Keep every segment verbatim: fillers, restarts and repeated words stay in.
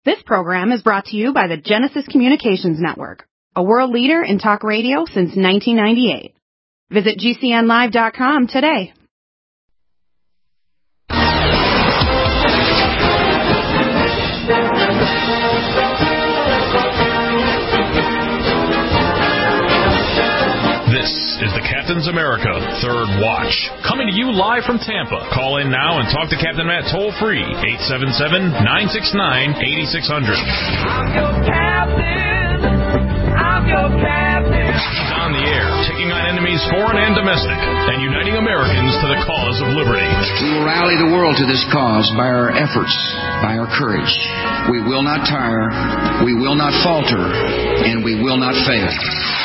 This program is brought to you by the Genesis Communications Network, a world leader in talk radio since nineteen ninety-eight. Visit G C N live dot com today. This is the Captain's America Third Watch, coming to you live from Tampa. Call in now and talk to Captain Matt toll-free, eight seven seven, nine six nine, eight six zero zero. I'm your captain. I'm your captain. He's on the air, taking on enemies foreign and domestic, and uniting Americans to the cause of liberty. We will rally the world to this cause by our efforts, by our courage. We will not tire, we will not falter, and we will not fail.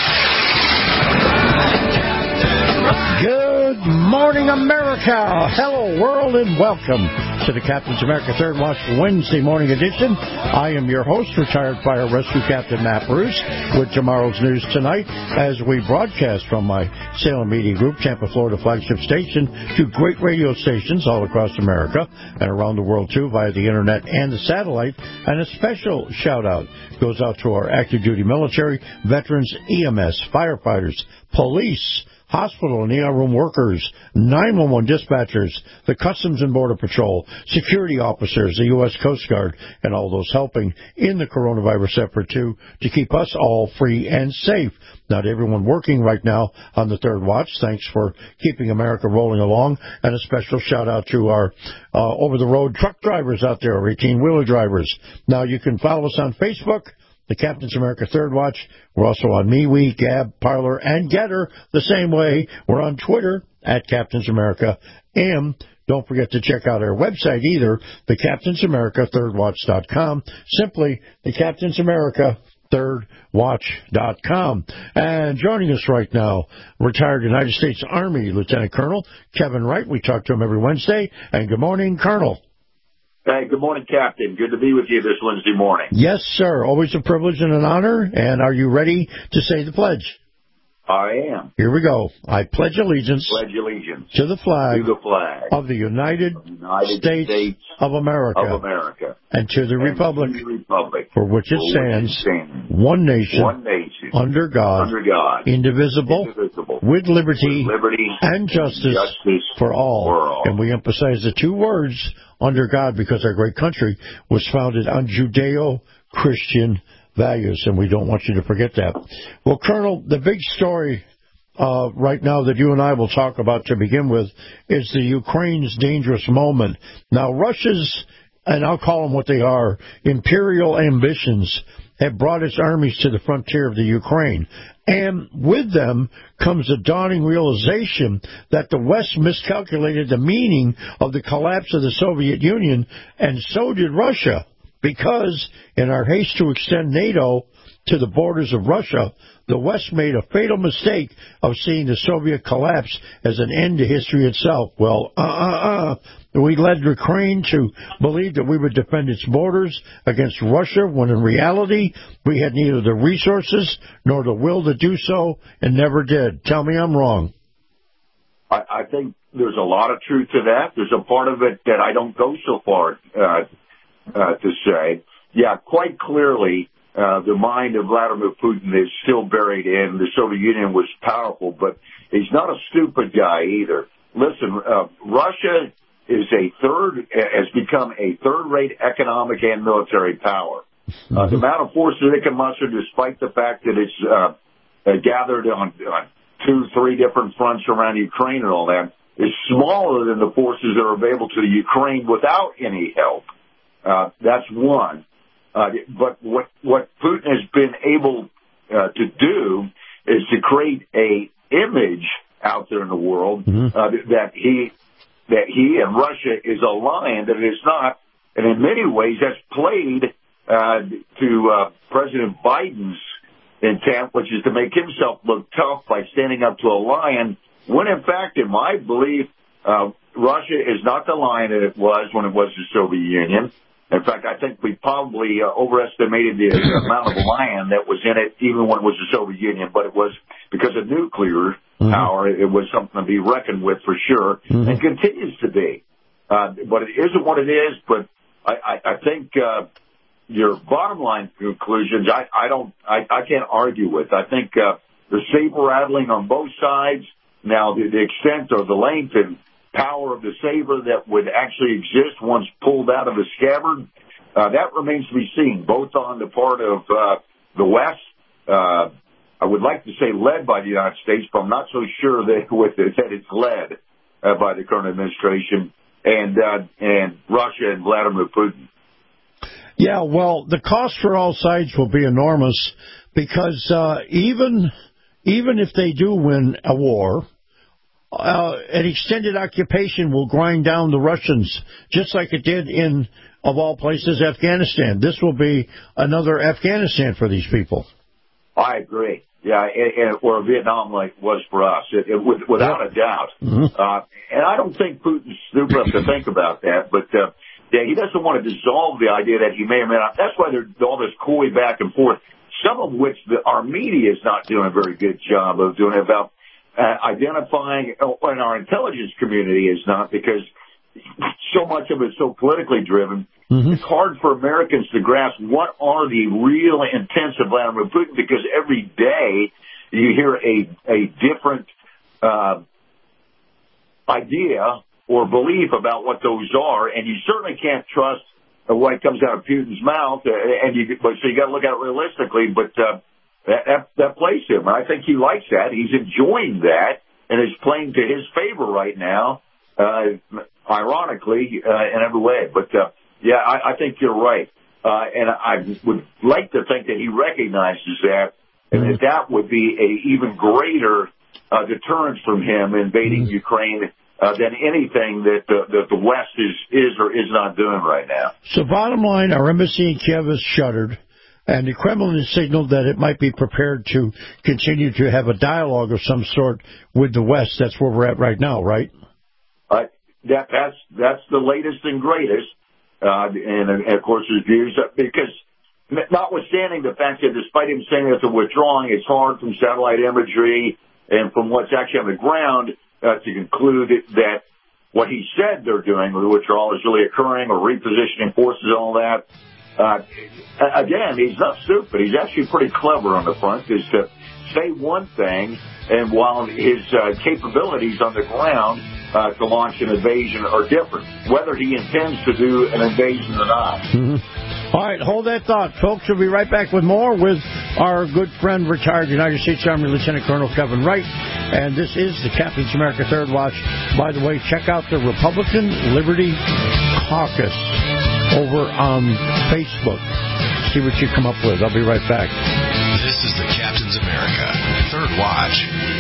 Good morning, America. Hello, world, and welcome to the Captain's America Third Watch Wednesday morning edition. I am your host, retired Fire Rescue Captain Matt Bruce, with tomorrow's news tonight as we broadcast from my Salem Media Group, Tampa, Florida flagship station, to great radio stations all across America and around the world, too, via the internet and the satellite. And a special shout-out goes out to our active duty military, veterans, E M S, firefighters, police, hospital and E R room workers, nine one one dispatchers, the Customs and Border Patrol, security officers, the U S Coast Guard, and all those helping in the coronavirus effort, too, to keep us all free and safe. Not everyone working right now on the Third Watch. Thanks for keeping America rolling along. And a special shout-out to our uh, over-the-road truck drivers out there, our eighteen-wheeler drivers. Now, you can follow us on Facebook, the Captain's America Third Watch. We're also on MeWe, Gab, Parler, and Getter the same way. We're on Twitter at Captain's America. And don't forget to check out our website either, the Captain's America Third Watch dot com. Simply the Captain's America Third Watch dot com. And joining us right now, retired United States Army Lieutenant Colonel Kevin Wright. We talk to him every Wednesday. And good morning, Colonel. Hey, good morning, Captain. Good to be with you this Wednesday morning. Yes, sir. Always a privilege and an honor. And are you ready to say the pledge? I am. Here we go. I pledge allegiance, pledge allegiance to the flag, to the flag of the United, of the United States, States of America, of America, and to the, and republic, to the republic for which it for stands, which it stands one nation, one nation under God, under God, indivisible, indivisible with liberty, with liberty and justice, justice for all. for all. And we emphasize the two words, under God, because our great country was founded on Judeo-Christian values, and we don't want you to forget that. Well, Colonel, the big story uh, right now that you and I will talk about to begin with is the Ukraine's dangerous moment. Now, Russia's, and I'll call them what they are, imperial ambitions have brought its armies to the frontier of the Ukraine. And with them comes the dawning realization that the West miscalculated the meaning of the collapse of the Soviet Union, and so did Russia, because in our haste to extend NATO to the borders of Russia, the West made a fatal mistake of seeing the Soviet collapse as an end to history itself. Well, uh-uh-uh. We led Ukraine to believe that we would defend its borders against Russia, when in reality we had neither the resources nor the will to do so, and never did. Tell me I'm wrong. I, I think there's a lot of truth to that. There's a part of it that I don't go so far uh, uh, to say. Yeah, quite clearly, Uh, the mind of Vladimir Putin is still buried in the Soviet Union was powerful, but he's not a stupid guy either. Listen, uh, Russia is a third, has become a third-rate economic and military power. Uh, the amount of forces it can muster, despite the fact that it's uh, uh, gathered on, on two, three different fronts around Ukraine and all that, is smaller than the forces that are available to the Ukraine without any help. Uh, that's one. Uh, but what, what Putin has been able uh, to do is to create a image out there in the world mm-hmm. uh, that he that he and Russia is aligned, and it's not. And in many ways, that's played uh, to uh, President Biden's intent, which is to make himself look tough by standing up to a lion, when in fact, in my belief, uh, Russia is not the lion that it was when it was the Soviet Union. In fact, I think we probably uh, overestimated the amount of land that was in it, even when it was the Soviet Union. But it was because of nuclear mm-hmm. power. It was something to be reckoned with for sure, mm-hmm. and continues to be. Uh, but it isn't what it is. But I, I, I think uh, your bottom line conclusions, I, I don't, I, I can't argue with. I think uh, the saber rattling on both sides. Now, the, the extent or the length and power of the saber that would actually exist once pulled out of the scabbard, uh, that remains to be seen, both on the part of uh, the West. Uh, I would like to say led by the United States, but I'm not so sure that, with it, that it's led uh, by the current administration, and uh, and Russia and Vladimir Putin. Yeah, well, the cost for all sides will be enormous because uh, even even if they do win a war, uh, an extended occupation will grind down the Russians, just like it did in, of all places, Afghanistan. This will be another Afghanistan for these people. I agree. Yeah, and, and, or Vietnam like was for us, it, it, with, without a doubt. Mm-hmm. Uh, and I don't think Putin's stupid enough to think about that, but uh, yeah, he doesn't want to dissolve the idea that he may or may not. That's why there's all this coy back and forth, some of which the, our media is not doing a very good job of doing about uh, identifying, and our intelligence community is not, because so much of it is so politically driven. Mm-hmm. It's hard for Americans to grasp what are the real intents of Vladimir Putin, because every day you hear a a different uh, idea or belief about what those are, and you certainly can't trust what comes out of Putin's mouth. And you, so you got to look at it realistically. But uh, that, that that plays him. I think he likes that. He's enjoying that, and is playing to his favor right now. Uh, ironically, uh, in every way. But, uh, yeah, I, I think you're right. Uh, and I would like to think that he recognizes that, and that that would be a even greater uh, deterrence from him invading mm-hmm. Ukraine uh, than anything that, uh, that the West is, is or is not doing right now. So bottom line, our embassy in Kiev is shuttered, and the Kremlin has signaled that it might be prepared to continue to have a dialogue of some sort with the West. That's where we're at right now, right? Uh, that, that's that's the latest and greatest, uh, and, and of course his views, because notwithstanding the fact that despite him saying that they're withdrawing, it's hard from satellite imagery and from what's actually on the ground uh, to conclude that what he said they're doing with the withdrawal is really occurring, or repositioning forces and all that. Uh, again, he's not stupid. He's actually pretty clever on the front, is to say one thing, and while his uh, capabilities on the ground uh, to launch an invasion are different, whether he intends to do an invasion or not. Mm-hmm. All right, hold that thought, folks. We'll be right back with more with our good friend, retired United States Army Lieutenant Colonel Kevin Wright. And this is the Captain's America Third Watch. By the way, check out the Republican Liberty Caucus over on Facebook. See what you come up with. I'll be right back. This is the Captain's America Third Watch.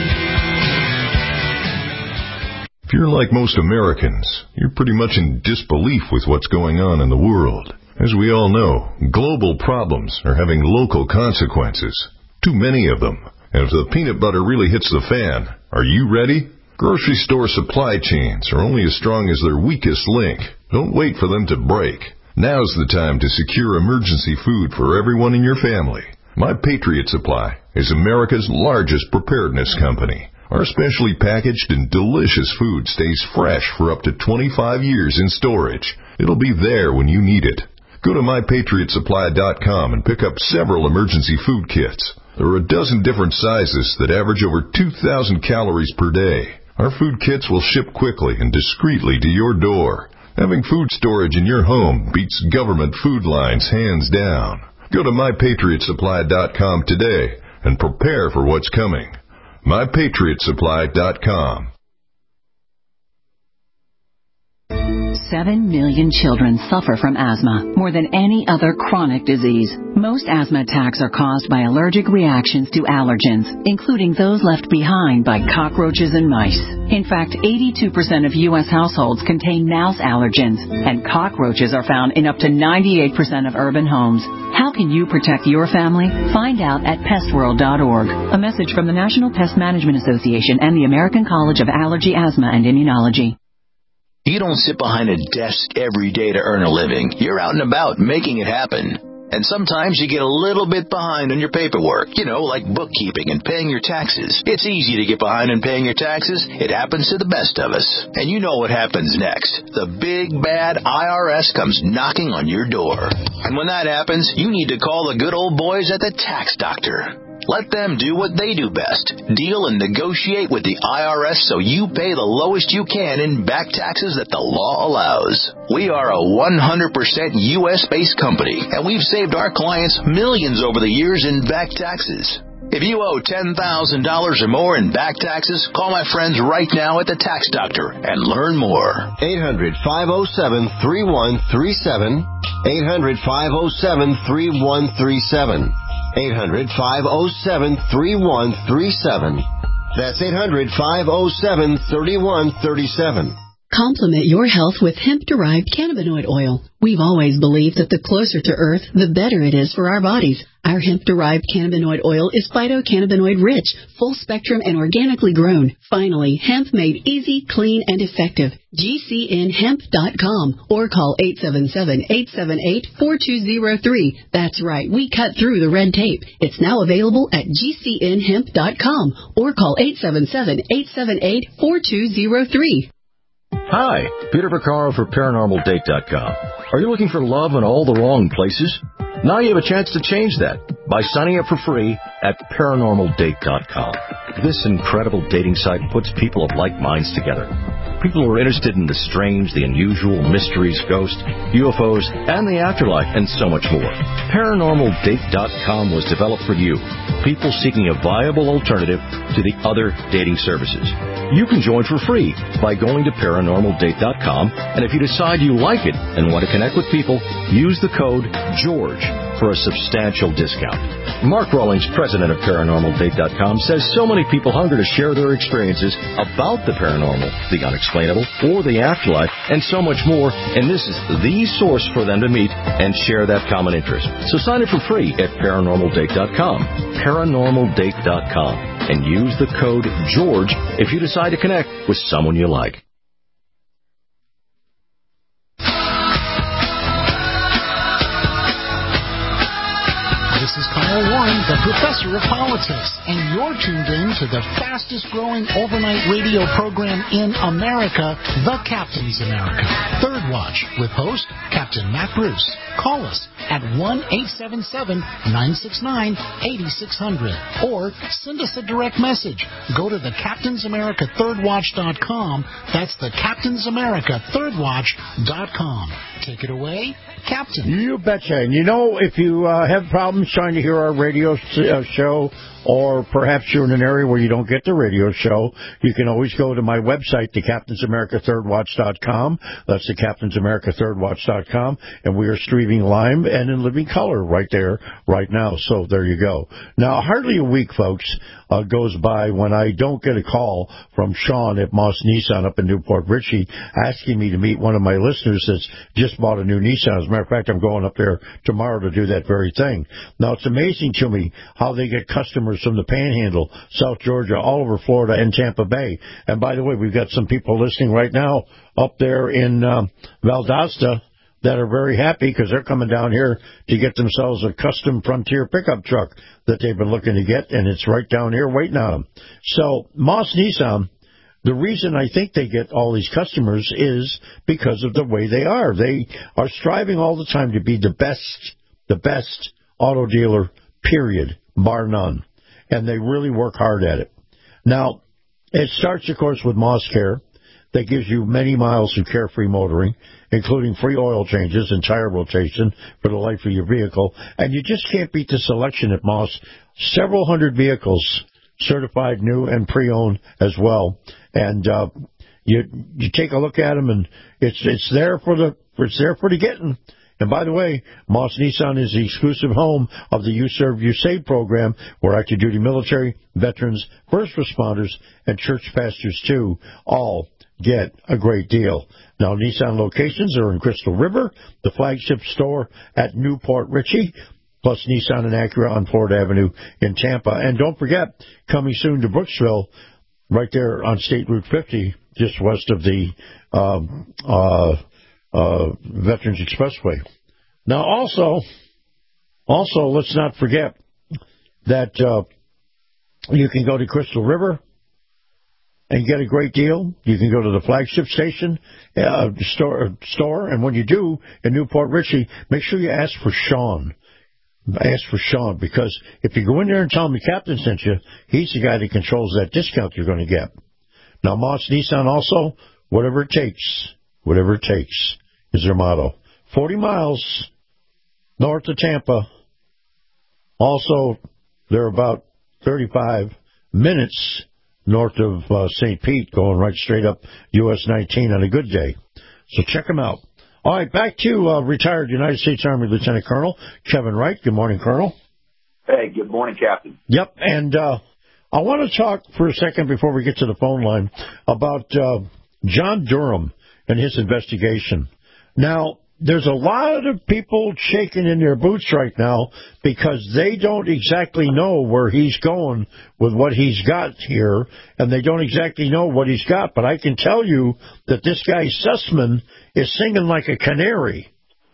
If you're like most Americans, you're pretty much in disbelief with what's going on in the world. As we all know, global problems are having local consequences. Too many of them. And if the peanut butter really hits the fan, are you ready? Grocery store supply chains are only as strong as their weakest link. Don't wait for them to break. Now's the time to secure emergency food for everyone in your family. My Patriot Supply is America's largest preparedness company. Our specially packaged and delicious food stays fresh for up to twenty-five years in storage. It'll be there when you need it. Go to my patriot supply dot com and pick up several emergency food kits. There are a dozen different sizes that average over two thousand calories per day. Our food kits will ship quickly and discreetly to your door. Having food storage in your home beats government food lines hands down. Go to my patriot supply dot com today and prepare for what's coming. my patriot supply dot com. Seven million children suffer from asthma, more than any other chronic disease. Most asthma attacks are caused by allergic reactions to allergens, including those left behind by cockroaches and mice. In fact, eighty-two percent of U S households contain mouse allergens, and cockroaches are found in up to ninety-eight percent of urban homes. How can you protect your family? Find out at pest world dot org. A message from the National Pest Management Association and the American College of Allergy, Asthma, and Immunology. You don't sit behind a desk every day to earn a living. You're out and about making it happen. And sometimes you get a little bit behind on your paperwork, you know, like bookkeeping and paying your taxes. It's easy to get behind on paying your taxes. It happens to the best of us. And you know what happens next. The big, bad I R S comes knocking on your door. And when that happens, you need to call the good old boys at the Tax Doctor. Let them do what they do best. Deal and negotiate with the I R S so you pay the lowest you can in back taxes that the law allows. We are a one hundred percent U S-based company, and we've saved our clients millions over the years in back taxes. If you owe ten thousand dollars or more in back taxes, call my friends right now at the Tax Doctor and learn more. eight hundred, five oh seven, three one three seven. eight hundred, five oh seven, three one three seven. eight hundred, five oh seven, three one three seven. That's eight hundred, five oh seven, three one three seven. Complement your health with hemp-derived cannabinoid oil. We've always believed that the closer to Earth, the better it is for our bodies. Our hemp-derived cannabinoid oil is phytocannabinoid-rich, full-spectrum, and organically grown. Finally, hemp made easy, clean, and effective. G C N hemp dot com or call eight seven seven, eight seven eight, four two zero three. That's right, we cut through the red tape. It's now available at G C N hemp dot com or call eight seven seven, eight seven eight, four two zero three. Hi, Peter Vaccaro for Paranormal Date dot com. Are you looking for love in all the wrong places? Now you have a chance to change that by signing up for free at Paranormal Date dot com. This incredible dating site puts people of like minds together. People who are interested in the strange, the unusual, mysteries, ghosts, U F Os, and the afterlife, and so much more. Paranormal Date dot com was developed for you, people seeking a viable alternative to the other dating services. You can join for free by going to Paranormal Date dot com, and if you decide you like it and want to connect with people, use the code GEORGE for a substantial discount. Mark Rawlings, president of Paranormal Date dot com, says so many people hunger to share their experiences about the paranormal, the unexplainable, or the afterlife, and so much more, and this is the source for them to meet and share that common interest. So sign up for free at Paranormal Date dot com, Paranormal Date dot com, and use the code GEORGE if you decide to connect with someone you like. This is Kyle Warren, the professor of politics, and you're tuned in to the fastest-growing overnight radio program in America, The Captain's America. Third Watch, with host Captain Matt Bruce. Call us at one eight seven seven, nine six nine, eight six zero zero or send us a direct message. Go to the Captain's America Third Watch dot com. That's the Captain's America Third Watch dot com. Take it away, Captain. You betcha. And you know, if you uh, have problems trying to hear our radio uh, show, or perhaps you're in an area where you don't get the radio show, you can always go to my website, the Captain's America Third Watch dot com. That's the Captain's America Third Watch dot com. And we are streaming live and in living color right there, right now. So there you go. Now, hardly a week, folks, uh, goes by when I don't get a call from Sean at Moss Nissan up in Newport Richey asking me to meet one of my listeners that's just bought a new Nissan. As a matter of fact, I'm going up there tomorrow to do that very thing. Now, it's amazing to me how they get customers from the Panhandle, South Georgia, all over Florida, and Tampa Bay. And by the way, we've got some people listening right now up there in um, Valdosta that are very happy because they're coming down here to get themselves a custom Frontier pickup truck that they've been looking to get, and it's right down here waiting on them. So Moss Nissan, the reason I think they get all these customers is because of the way they are. They are striving all the time to be the best, the best auto dealer, period, bar none. And they really work hard at it. Now, it starts, of course, with Moss Care. That gives you many miles of carefree motoring, including free oil changes and tire rotation for the life of your vehicle. And you just can't beat the selection at Moss. Several hundred vehicles, certified new and pre-owned as well. And uh, you you take a look at them, and it's it's there for the it's there for the getting. And by the way, Moss Nissan is the exclusive home of the You Serve, You Save program, where active duty military, veterans, first responders, and church pastors, too, all get a great deal. Now, Nissan locations are in Crystal River, the flagship store at Newport Richey, plus Nissan and Acura on Ford Avenue in Tampa. And don't forget, coming soon to Brooksville, right there on State Route fifty, just west of the um, uh, uh, Veterans Expressway. Now, also, Also, let's not forget that uh, you can go to Crystal River and get a great deal. You can go to the flagship station uh, store, store, and when you do in Newport Richey, make sure you ask for Sean. Ask for Sean, because if you go in there and tell him the captain sent you, he's the guy that controls that discount you're going to get. Now, Moss Nissan also, whatever it takes, whatever it takes is their motto. forty miles north of Tampa. Also, they're about thirty-five minutes north of uh, Saint Pete, going right straight up U S nineteen on a good day. So check them out. All right, back to uh, retired United States Army Lieutenant Colonel Kevin Wright. Good morning, Colonel. Hey, good morning, Captain. Yep, and uh, I want to talk for a second before we get to the phone line about uh, John Durham and his investigation. Now, there's a lot of people shaking in their boots right now because they don't exactly know where he's going with what he's got here, and they don't exactly know what he's got. But I can tell you that this guy Sussman is singing like a canary.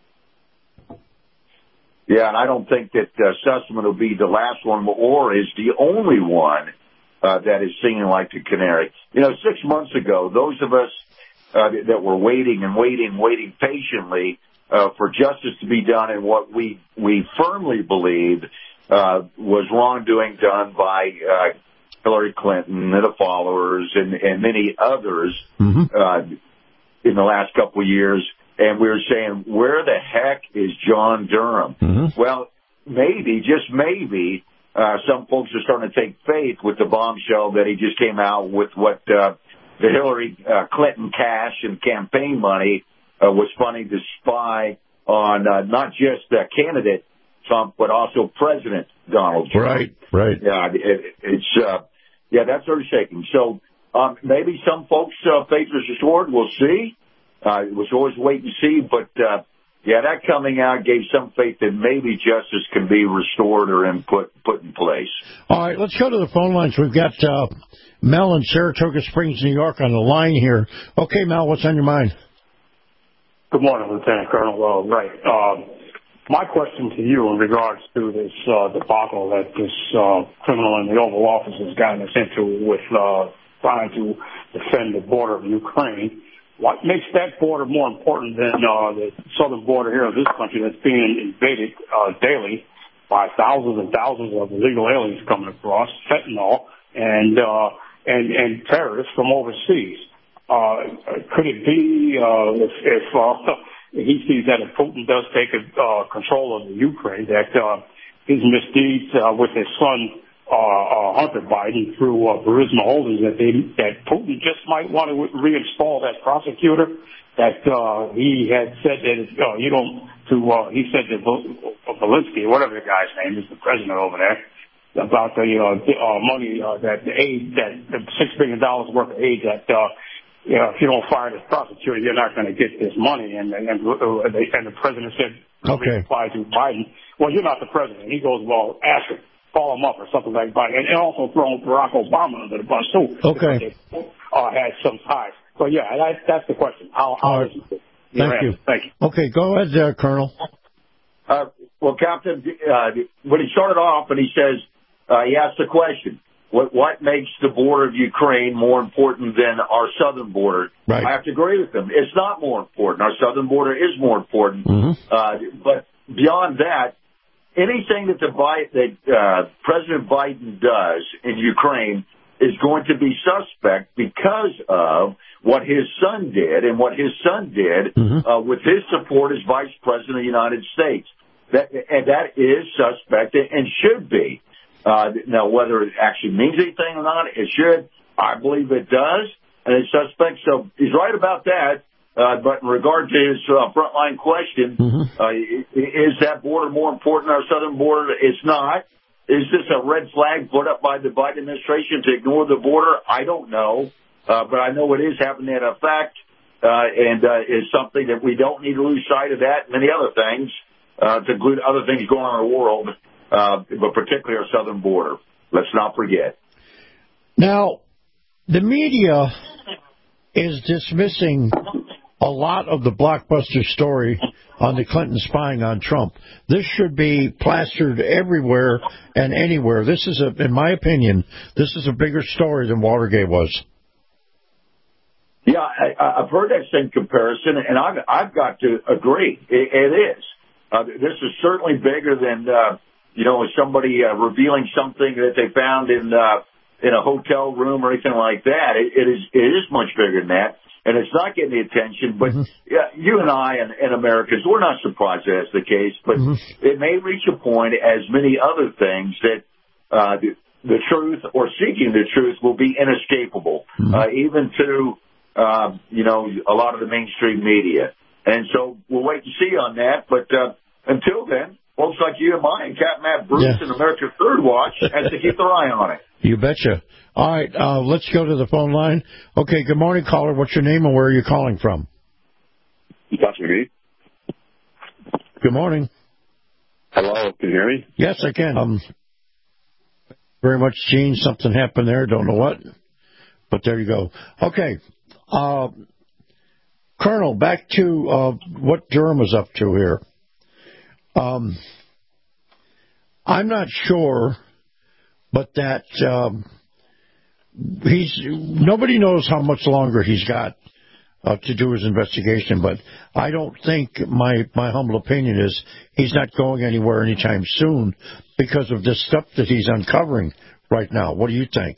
Yeah, and I don't think that uh, Sussman will be the last one or is the only one uh, that is singing like a canary. You know, six months ago, those of us Uh, that were waiting and waiting, waiting patiently uh, for justice to be done in what we we firmly believed uh, was wrongdoing done by uh, Hillary Clinton and the followers and, and many others mm-hmm. uh, in the last couple of years. And we were saying, where the heck is John Durham? Mm-hmm. Well, maybe, just maybe, uh, some folks are starting to take faith with the bombshell that he just came out with what uh, the Hillary uh, Clinton cash and campaign money uh, was funding to spy on uh, not just uh, candidate Trump, but also President Donald Trump. Right, right. Yeah, it, it's uh, yeah, that's sort of shaking. So um, maybe some folks' uh, faith is restored. We'll see. Uh, it was always wait and see, but uh, yeah, that coming out gave some faith that maybe justice can be restored or in put put in place. All right, let's go to the phone lines. We've got uh, Mel in Saratoga Springs, New York, on the line here. Okay, Mel, what's on your mind? Good morning, Lieutenant Colonel. Uh, right. Um, my question to you in regards to this uh, debacle that this uh, criminal in the Oval Office has gotten us into with uh, trying to defend the border of Ukraine. What makes that border more important than uh, the southern border here of this country that's being invaded uh, daily by thousands and thousands of illegal aliens coming across, fentanyl, and uh, and, and terrorists from overseas? Uh, could it be uh, if, if uh, he sees that if Putin does take uh, control of the Ukraine, that uh, his misdeeds uh, with his son Uh, uh, Hunter Biden through uh, Burisma Holdings, that they, that Putin just might want to reinstall that prosecutor that uh, he had said that uh, you don't to uh, he said that Volinsky, whatever the guy's name is, the president over there, about the uh, the, uh, money uh, that the aid that the six billion dollars worth of aid that uh, you know, if you don't fire this prosecutor, you're not going to get this money, and and, and, uh, they, and the president said, okay, reply to Biden, well, you're not the president. He goes, well, ask him. Call him up or something like that, and also throw Barack Obama under the bus too. Okay. They, uh, had some ties. So yeah, that, that's the question. How? how right. is it? Thank you. Thank you. Okay, go ahead, uh, Colonel. Uh, well, Captain, uh, when he started off and he says uh, he asked the question, what what makes the border of Ukraine more important than our southern border? Right. I have to agree with him. It's not more important. Our southern border is more important. Mm-hmm. Uh, but beyond that, anything that the that uh, President Biden does in Ukraine is going to be suspect because of what his son did and what his son did mm-hmm. uh, with his support as Vice President of the United States. That, and that is suspect and should be. Uh, now, whether it actually means anything or not, it should. I believe it does, and it's suspect. So he's right about that. Uh, but in regard to his uh, frontline question, mm-hmm. uh, is that border more important than our southern border? It's not. Is this a red flag put up by the Biden administration to ignore the border? I don't know. Uh, but I know it is having that effect, uh, and uh, is something that we don't need to lose sight of that and many other things, uh, to include other things going on in the world, uh, but particularly our southern border. Let's not forget. Now, the media is dismissing a lot of the blockbuster story on the Clintons spying on Trump. This should be plastered everywhere and anywhere. This is, a, in my opinion, this is a bigger story than Watergate was. Yeah, I, I've heard that same comparison, and I've, I've got to agree. It, it is. Uh, this is certainly bigger than, uh, you know, somebody uh, revealing something that they found in uh, in a hotel room or anything like that. It, it is it is much bigger than that. And it's not getting the attention, but mm-hmm. yeah, you and I and, and Americans, we're not surprised that that's the case, but mm-hmm. it may reach a point, as many other things, that uh, the, the truth or seeking the truth will be inescapable, mm-hmm. uh, even to, uh, you know, a lot of the mainstream media. And so we'll wait and see on that, but uh, until then, folks like you and I and Captain Matt Bruce yeah. and America's Third Watch have to keep their eye on it. You betcha. All right, uh, let's go to the phone line. Okay, good morning, caller. What's your name and where are you calling from? Doctor McGee. Good morning. Hello, can you hear me? Yes, I can. Um, very much, Gene. Something happened there. Don't know what, but there you go. Okay, uh, Colonel, back to uh, what Durham is up to here. Um, I'm not sure, but that um, he's nobody knows how much longer he's got uh, to do his investigation. But I don't think my my humble opinion is he's not going anywhere anytime soon because of this stuff that he's uncovering right now. What do you think?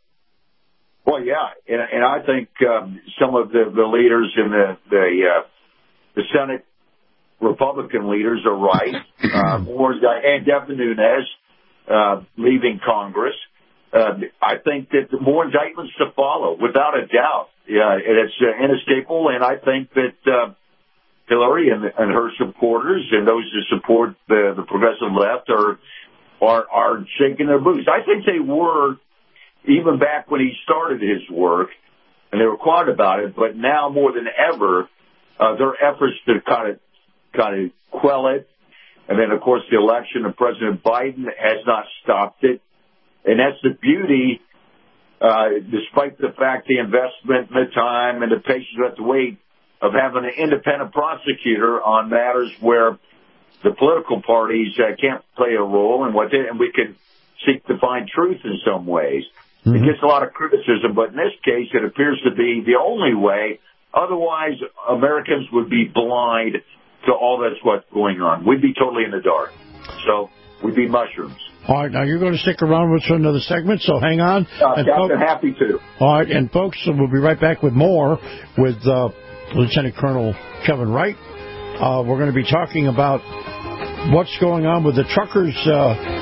Well, yeah, and, and I think um, some of the, the leaders in the the, uh, the Senate. Republican leaders are right. Uh, more, and Devin Nunes uh, leaving Congress. Uh, I think that more indictments to follow, without a doubt. Yeah, and it's uh, inescapable, and I think that uh, Hillary and, and her supporters and those who support the, the progressive left are, are are shaking their boots. I think they were even back when he started his work, and they were quiet about it. But now more than ever, uh, their efforts to kind of kind of quell it. And then, of course, the election of President Biden has not stopped it. And that's the beauty, uh, despite the fact the investment and the time and the patience you have to wait, of having an independent prosecutor on matters where the political parties uh, can't play a role, and what they, and we can seek to find truth in some ways. Mm-hmm. It gets a lot of criticism, but in this case, it appears to be the only way. Otherwise, Americans would be blind to all that's what's going on. We'd be totally in the dark. So we'd be mushrooms. All right, now you're going to stick around with us for another segment, so hang on. Uh, and Captain, folks, happy to. All right, and folks, we'll be right back with more with uh, Lieutenant Colonel Kevin Wright. Uh, we're going to be talking about what's going on with the truckers' uh,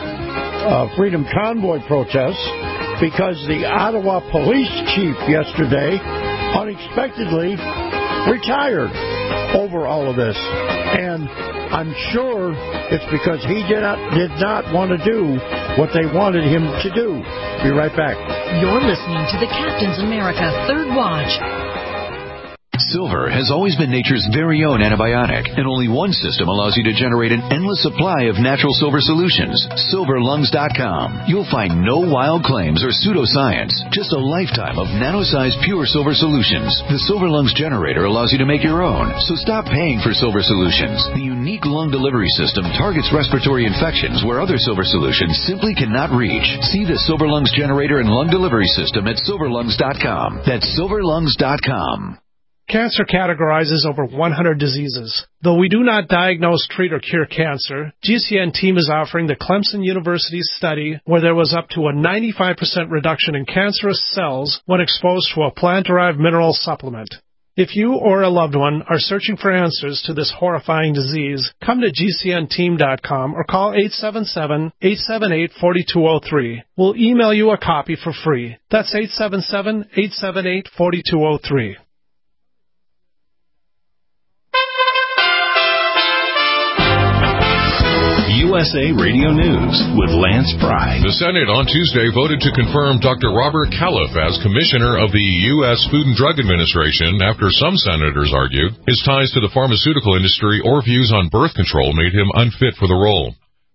uh, Freedom Convoy protests, because the Ottawa police chief yesterday unexpectedly retired over all of this, and I'm sure it's because he did not did not want to do what they wanted him to do. Be right back. You're listening to the Captain's America Third Watch. Silver has always been nature's very own antibiotic, and only one system allows you to generate an endless supply of natural silver solutions. silver lungs dot com. You'll find no wild claims or pseudoscience, just a lifetime of nano-sized pure silver solutions. The Silver Lungs generator allows you to make your own, so stop paying for silver solutions. The unique lung delivery system targets respiratory infections where other silver solutions simply cannot reach. See the Silver Lungs generator and lung delivery system at silver lungs dot com. That's silver lungs dot com. Cancer categorizes over one hundred diseases. Though we do not diagnose, treat, or cure cancer, G C N team is offering the Clemson University study where there was up to a ninety-five percent reduction in cancerous cells when exposed to a plant-derived mineral supplement. If you or a loved one are searching for answers to this horrifying disease, come to G C N team dot com or call eight seven seven, eight seven eight, four two zero three. We'll email you a copy for free. That's eight seven seven, eight seven eight, four two zero three. U S A Radio News with Lance Pry. The Senate on Tuesday voted to confirm Doctor Robert Califf as Commissioner of the U S Food and Drug Administration after some senators argued his ties to the pharmaceutical industry or views on birth control made him unfit for the role.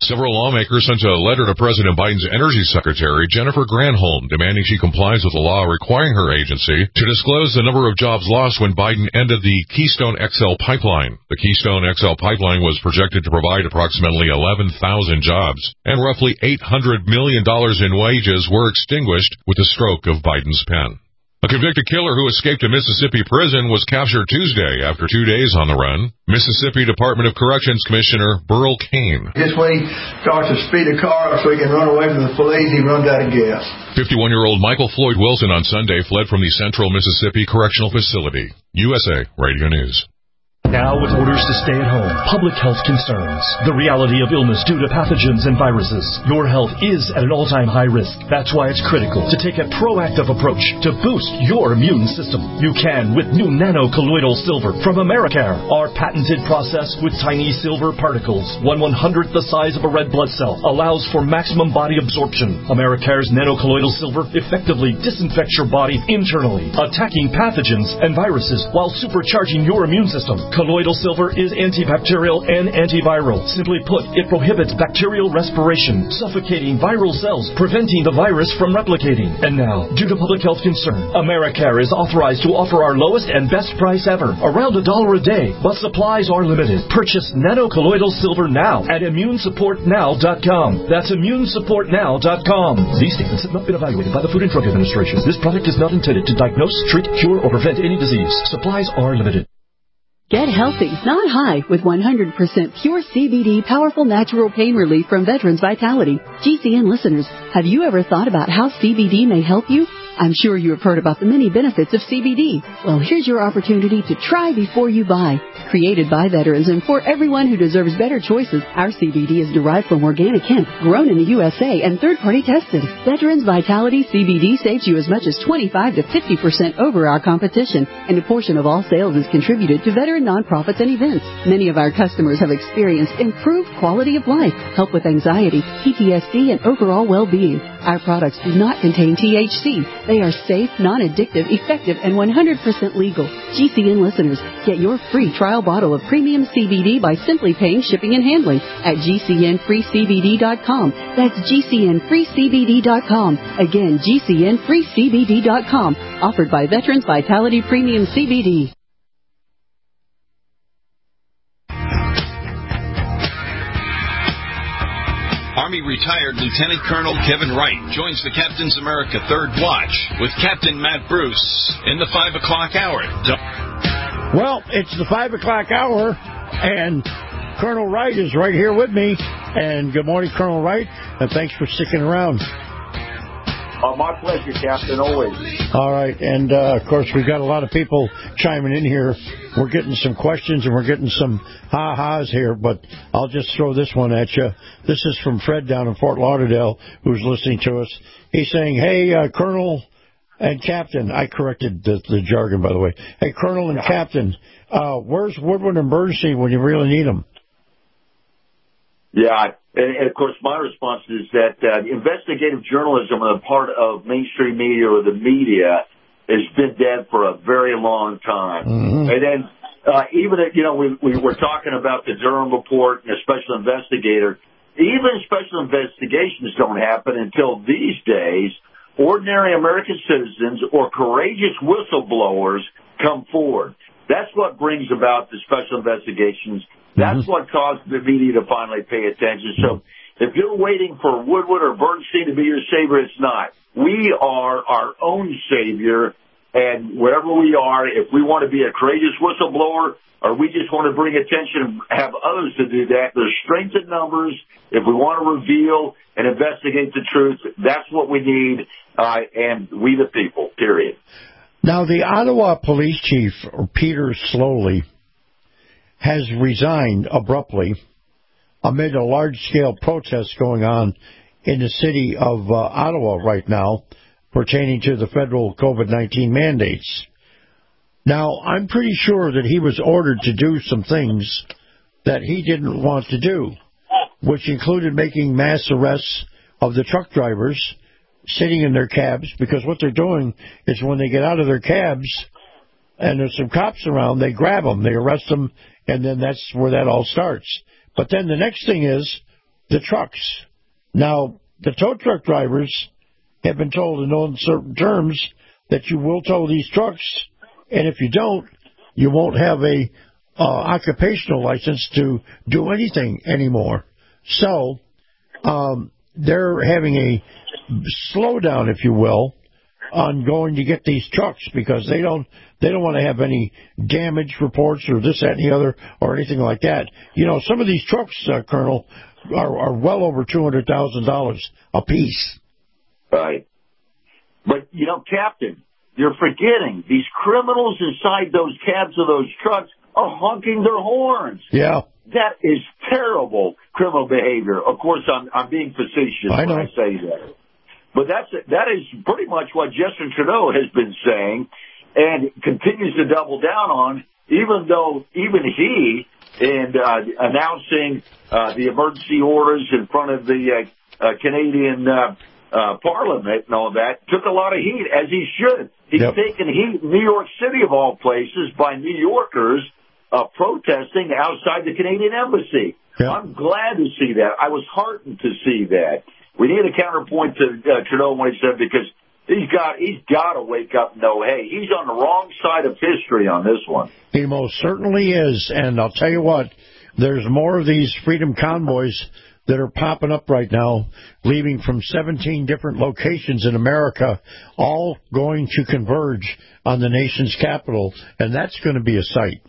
Several lawmakers sent a letter to President Biden's Energy Secretary, Jennifer Granholm, demanding she complies with a law requiring her agency to disclose the number of jobs lost when Biden ended the Keystone X L pipeline. The Keystone X L pipeline was projected to provide approximately eleven thousand jobs, and roughly eight hundred million dollars in wages were extinguished with the stroke of Biden's pen. A convicted killer who escaped a Mississippi prison was captured Tuesday after two days on the run. Mississippi Department of Corrections Commissioner Burl Cain. Just when he starts to speed a car so he can run away from the police, he runs out of gas. fifty-one-year-old Michael Floyd Wilson on Sunday fled from the Central Mississippi Correctional Facility. U S A Radio News. Now with orders to stay at home, public health concerns, the reality of illness due to pathogens and viruses, your health is at an all-time high risk. That's why it's critical to take a proactive approach to boost your immune system. You can with new nano-colloidal silver from Americare. Our patented process with tiny silver particles, one one-hundredth the size of a red blood cell, allows for maximum body absorption. Americare's nano-colloidal silver effectively disinfects your body internally, attacking pathogens and viruses while supercharging your immune system. Colloidal silver is antibacterial and antiviral. Simply put, it prohibits bacterial respiration, suffocating viral cells, preventing the virus from replicating. And now, due to public health concern, Americare is authorized to offer our lowest and best price ever, around a dollar a day, but supplies are limited. Purchase nano-colloidal silver now at immune support now dot com. That's immune support now dot com. These statements have not been evaluated by the Food and Drug Administration. This product is not intended to diagnose, treat, cure, or prevent any disease. Supplies are limited. Get healthy, not high, with one hundred percent pure C B D powerful natural pain relief from Veterans Vitality. G C N listeners, have you ever thought about how C B D may help you? I'm sure you have heard about the many benefits of C B D. Well, here's your opportunity to try before you buy. Created by veterans and for everyone who deserves better choices, our C B D is derived from organic hemp, grown in the U S A and third-party tested. Veterans Vitality C B D saves you as much as twenty-five to fifty percent over our competition, and a portion of all sales is contributed to veteran nonprofits and events. Many of our customers have experienced improved quality of life, help with anxiety, P T S D, and overall well-being. Our products do not contain T H C. They are safe, non-addictive, effective, and one hundred percent legal. G C N listeners, get your free trial bottle of premium C B D by simply paying shipping and handling at G C N free C B D dot com. That's G C N free C B D dot com. Again, G C N free C B D dot com. Offered by Veterans Vitality Premium C B D. Army retired Lieutenant Colonel Kevin Wright joins the Captain's America Third Watch with Captain Matt Bruce in the five o'clock hour. Well, it's the five o'clock hour, and Colonel Wright is right here with me. And good morning, Colonel Wright, and thanks for sticking around. Uh, my pleasure, Captain, always. All right, and uh, of course, we've got a lot of people chiming in here. We're getting some questions and we're getting some ha-has here, but I'll just throw this one at you. This is from Fred down in Fort Lauderdale, who's listening to us. He's saying, hey, uh, Colonel and Captain, I corrected the, the jargon, by the way. Hey, Colonel and Captain, uh, where's Woodward and Bernstein when you really need them? Yeah, and of course, my response is that uh, investigative journalism on the part of mainstream media or the media has been dead for a very long time. Mm-hmm. And then uh, even, if, you know, we, we were talking about the Durham report and a special investigator. Even special investigations don't happen until these days ordinary American citizens or courageous whistleblowers come forward. That's what brings about the special investigations. That's mm-hmm. what caused the media to finally pay attention. So if you're waiting for Woodward or Bernstein to be your savior, it's not. We are our own savior, and wherever we are, if we want to be a courageous whistleblower or we just want to bring attention and have others to do that, there's strength in numbers. If we want to reveal and investigate the truth, that's what we need, uh, and we the people, period. Now, the Ottawa police chief, Peter Slowly, has resigned abruptly amid a large-scale protest going on in the city of uh, Ottawa right now pertaining to the federal COVID nineteen mandates. Now, I'm pretty sure that he was ordered to do some things that he didn't want to do, which included making mass arrests of the truck drivers sitting in their cabs, because what they're doing is when they get out of their cabs and there's some cops around, they grab them, they arrest them, and then that's where that all starts. But then the next thing is the trucks. Now, the tow truck drivers have been told in no uncertain terms that you will tow these trucks, and if you don't, you won't have a uh, occupational license to do anything anymore. So um, they're having a slowdown, if you will, on going to get these trucks because they don't they don't want to have any damage reports or this, that, and the other or anything like that. You know, some of these trucks, uh, Colonel, are, are well over two hundred thousand dollars a piece. Right. But, you know, Captain, you're forgetting these criminals inside those cabs of those trucks are honking their horns. Yeah. That is terrible criminal behavior. Of course, I'm, I'm being facetious I know. when I say that. But that's that is pretty much what Justin Trudeau has been saying and continues to double down on, even though even he, in uh, announcing uh, the emergency orders in front of the uh, uh, Canadian uh, uh, Parliament and all that, took a lot of heat, as he should. He's yep. taken heat in New York City, of all places, by New Yorkers uh, protesting outside the Canadian Embassy. Yep. I'm glad to see that. I was heartened to see that. We need a counterpoint to uh, Trudeau when he said, because he's got he's got to wake up and know, hey, he's on the wrong side of history on this one. He most certainly is, and I'll tell you what, there's more of these freedom convoys that are popping up right now, leaving from seventeen different locations in America, all going to converge on the nation's capital, and that's going to be a sight.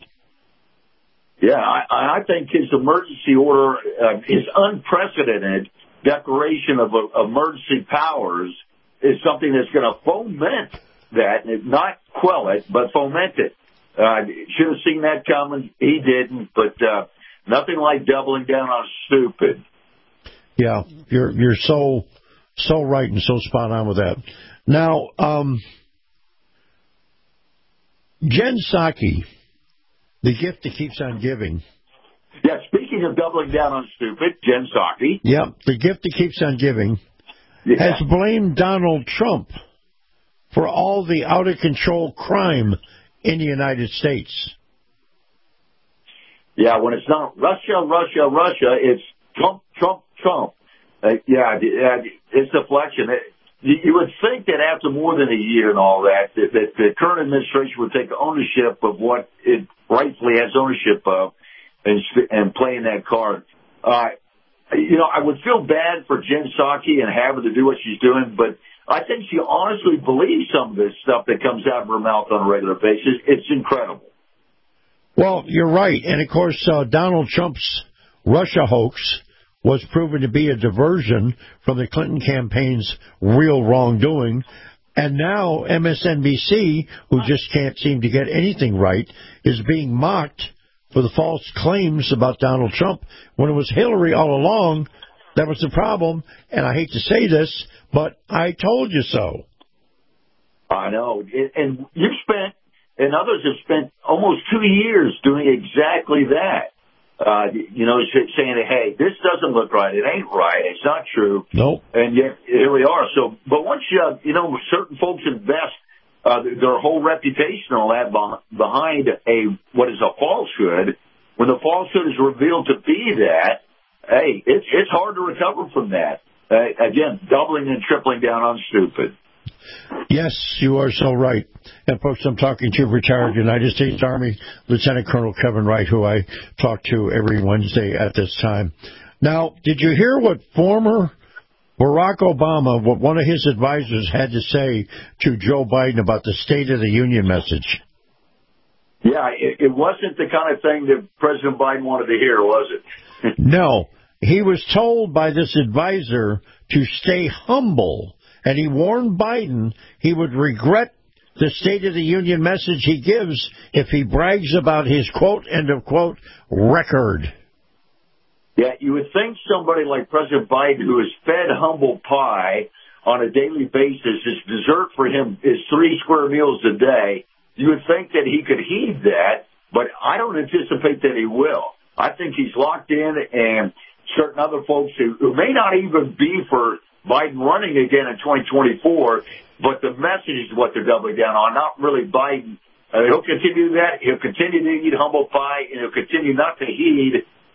Yeah, I, I think his emergency order, uh, his unprecedented declaration of uh, emergency powers is something that's going to foment that, not quell it, but foment it. Uh, should have seen that coming. He didn't, but uh, nothing like doubling down on stupid. Yeah, you're you're so so right and so spot on with that. Now, um, Jen Psaki, the gift that keeps on giving. Yeah, speaking of doubling down on stupid, Jen Psaki. Yeah, the gift that keeps on giving yeah. has blamed Donald Trump for all the out-of-control crime in the United States. Yeah, when it's not Russia, Russia, Russia, it's Trump, Trump, Trump. Uh, yeah, it's deflection. You, you would think that after more than a year and all that, that, that the current administration would take ownership of what it rightfully has ownership of, and, and playing that card. Uh, you know, I would feel bad for Jen Psaki and having to do what she's doing, but I think she honestly believes some of this stuff that comes out of her mouth on a regular basis. It's incredible. Well, you're right. And, of course, uh, Donald Trump's Russia hoax was proven to be a diversion from the Clinton campaign's real wrongdoing. And now M S N B C, who just can't seem to get anything right, is being mocked for the false claims about Donald Trump, when it was Hillary all along. That was the problem, and I hate to say this, but I told you so. I know, and you've spent, and others have spent almost two years doing exactly that. Uh, you know, saying, hey, this doesn't look right, it ain't right, it's not true. Nope. And yet, here we are. So, but once you, uh, you know, certain folks invest Uh, their whole reputation on that behind a what is a falsehood. When the falsehood is revealed to be that, hey, it's it's hard to recover from that. Uh, again, doubling and tripling down on stupid. Yes, you are so right. And folks, I'm talking to retired United States Army Lieutenant Colonel Kevin Wright, who I talk to every Wednesday at this time. Now, did you hear what former Barack Obama, what one of his advisors had to say to Joe Biden about the State of the Union message? Yeah, it, it wasn't the kind of thing that President Biden wanted to hear, was it? No. He was told by this advisor to stay humble, and he warned Biden he would regret the State of the Union message he gives if he brags about his, quote, end of quote, record. Yeah, you would think somebody like President Biden, who is fed humble pie on a daily basis, his dessert for him is three square meals a day, you would think that he could heed that, but I don't anticipate that he will. I think he's locked in, and certain other folks who, who may not even be for Biden running again in twenty twenty-four, but the message is what they're doubling down on, not really Biden. Uh, he'll continue that. He'll continue to eat humble pie, and he'll continue not to heed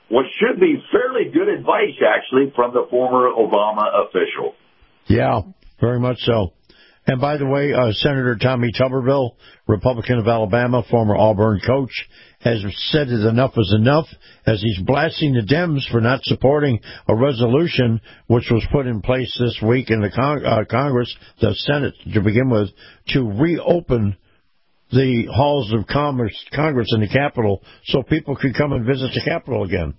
what should be fairly good advice, actually, from the former Obama official. Yeah, very much so. And by the way, uh, Senator Tommy Tuberville, Republican of Alabama, former Auburn coach, has said that enough is enough as he's blasting the Dems for not supporting a resolution which was put in place this week in the con- uh, Congress, the Senate to begin with, to reopen the halls of commerce, Congress in the Capitol so people could come and visit the Capitol again.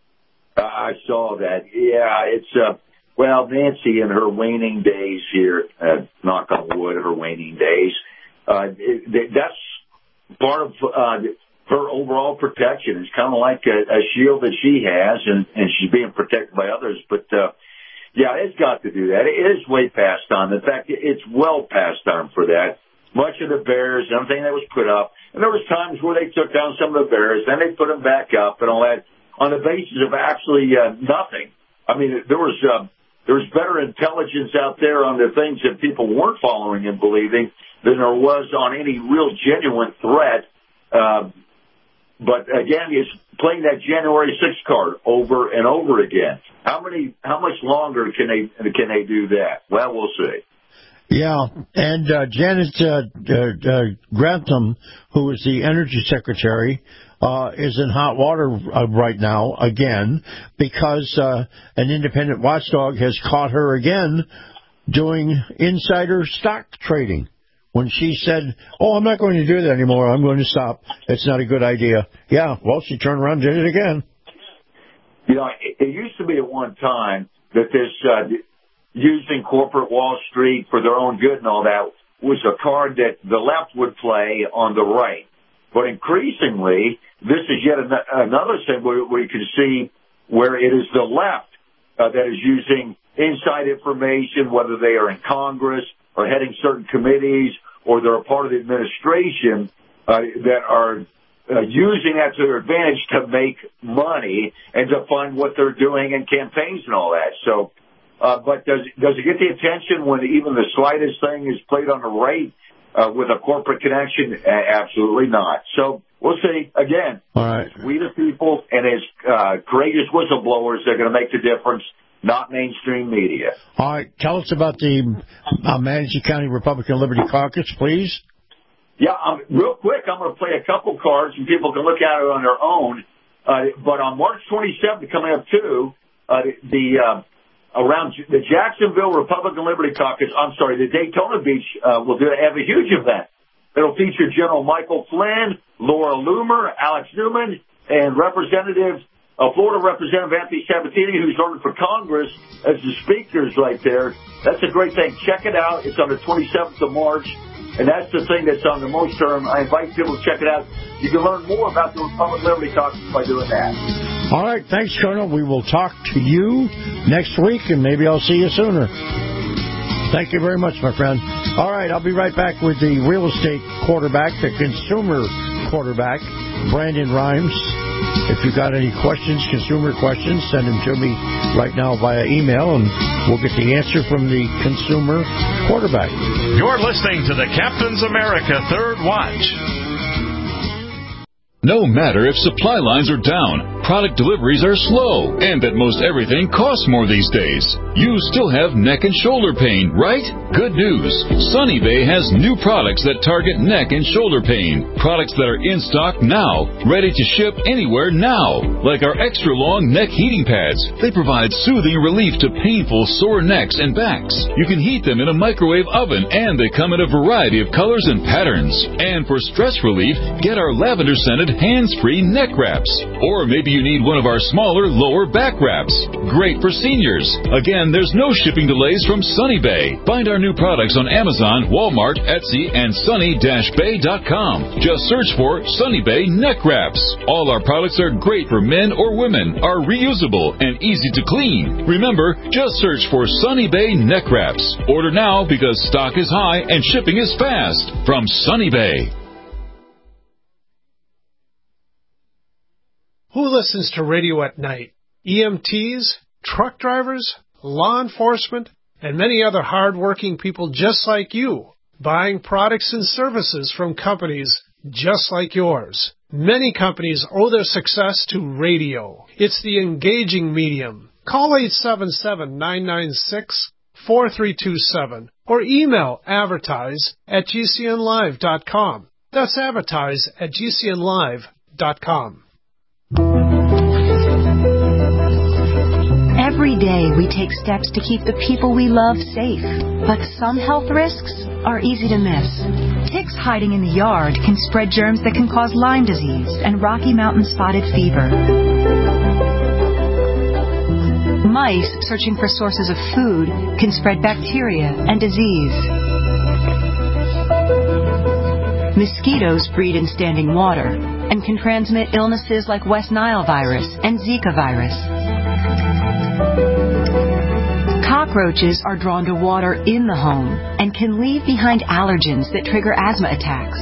I saw that. Yeah, it's... Uh, Well, Nancy, in her waning days here, uh, knock on wood, her waning days, uh, it, that's part of uh, her overall protection. It's kind of like a, a shield that she has, and, and she's being protected by others. But, uh, yeah, it's got to do that. It is way past time. In fact, it's well past time for that. Much of the barriers, everything that was put up, and there was times where they took down some of the barriers, then they put them back up and all that on the basis of actually uh, nothing. I mean, there was... Uh, There's better intelligence out there on the things that people weren't following and believing than there was on any real genuine threat. Uh, but again, it's playing that January sixth card over and over again. How many? How much longer can they can they do that? Well, we'll see. Yeah, and uh, Janet uh, uh, Grantham, who is the Energy Secretary, uh, is in hot water uh, right now again because uh, an independent watchdog has caught her again doing insider stock trading. When she said, oh, I'm not going to do that anymore, I'm going to stop, it's not a good idea. Yeah, well, she turned around and did it again. You know, it, it used to be at one time that this... Uh, using corporate Wall Street for their own good and all that was a card that the left would play on the right. But increasingly, this is yet an- another thing where, where you can see where it is the left uh, that is using inside information, whether they are in Congress or heading certain committees or they're a part of the administration uh, that are uh, using that to their advantage to make money and to fund what they're doing in campaigns and all that. So, Uh, but does does it get the attention when even the slightest thing is played on the right uh, with a corporate connection? Uh, absolutely not. So we'll see. Again, all right. We the people and as uh, courageous whistleblowers are going to make the difference, not mainstream media. All right. Tell us about the uh, Manatee County Republican Liberty Caucus, please. Yeah, um, real quick, I'm going to play a couple cards and people can look at it on their own. Uh, but on March twenty-seventh, coming up too, uh, the uh, around the Jacksonville Republican Liberty Caucus, I'm sorry, the Daytona Beach uh, will do have a huge event. It'll feature General Michael Flynn, Laura Loomer, Alex Newman, and Representative, uh, Florida Representative Anthony Sabatini, who's running for Congress as the speakers right there. That's a great thing. Check it out. It's on the twenty-seventh of March, and that's the thing that's on the most term. I invite people to check it out. You can learn more about the Republican Liberty Caucus by doing that. All right, thanks, Colonel. We will talk to you next week, and maybe I'll see you sooner. Thank you very much, my friend. All right, I'll be right back with the real estate quarterback, the consumer quarterback, Brandon Rhymes. If you've got any questions, consumer questions, send them to me right now via email, and we'll get the answer from the consumer quarterback. You're listening to the Captain's America Third Watch. No matter if supply lines are down, product deliveries are slow, and that most everything costs more these days, you still have neck and shoulder pain, right? Good news. Sunny Bay has new products that target neck and shoulder pain. Products that are in stock now, ready to ship anywhere now. Like our extra long neck heating pads. They provide soothing relief to painful sore necks and backs. You can heat them in a microwave oven, and they come in a variety of colors and patterns. And for stress relief, get our lavender scented hands-free neck wraps. Or maybe you need one of our smaller lower back wraps. Great for seniors. Again, there's no shipping delays from Sunny Bay. Find our new products on Amazon, Walmart, Etsy, and sunny dash bay dot com. Just search for Sunny Bay neck wraps. All our products are great for men or women, are reusable, and easy to clean. Remember, just search for Sunny Bay neck wraps. Order now because stock is high and shipping is fast. From Sunny Bay. Who listens to radio at night? E M Ts, truck drivers, law enforcement, and many other hard-working people just like you, buying products and services from companies just like yours. Many companies owe their success to radio. It's the engaging medium. Call eight seven seven, nine nine six, four three two seven or email advertise at g c n live dot com. That's advertise at g c n live dot com. Every day we take steps to keep the people we love safe, but some health risks are easy to miss. Ticks hiding in the yard can spread germs that can cause Lyme disease and Rocky Mountain spotted fever. Mice searching for sources of food can spread bacteria and disease. Mosquitoes breed in standing water and can transmit illnesses like West Nile virus and Zika virus. Cockroaches are drawn to water in the home and can leave behind allergens that trigger asthma attacks.